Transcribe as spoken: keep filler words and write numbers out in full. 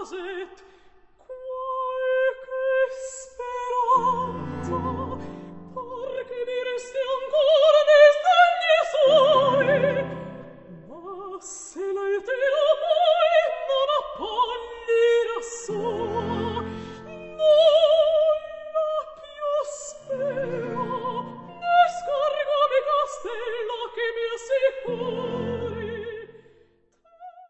caset qualche speranza par che mi resti ancora nei stagni suoi, ma se lei te lo vuoi non appaglira sua, nulla più spero, ne scorgo mi castella che mi assicura.